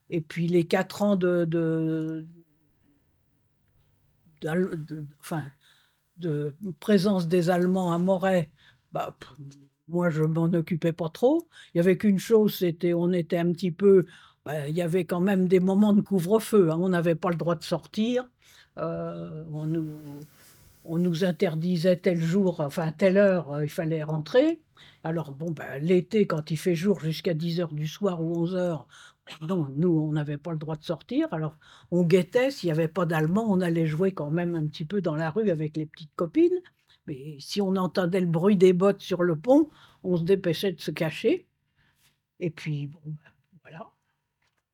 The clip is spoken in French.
et puis les 4 ans enfin, de présence des Allemands à Moret, bah, moi je m'en occupais pas trop. Il y avait qu'une chose, c'était on était un petit peu, bah, il y avait quand même des moments de couvre-feu, hein. On n'avait pas le droit de sortir, on nous interdisait tel jour, enfin telle heure, il fallait rentrer. Alors bon, bah, l'été quand il fait jour jusqu'à 10 heures du soir ou 11 heures, non, nous on n'avait pas le droit de sortir. Alors on guettait, s'il y avait pas d'Allemands, on allait jouer quand même un petit peu dans la rue avec les petites copines. Mais si on entendait le bruit des bottes sur le pont, on se dépêchait de se cacher et puis bon.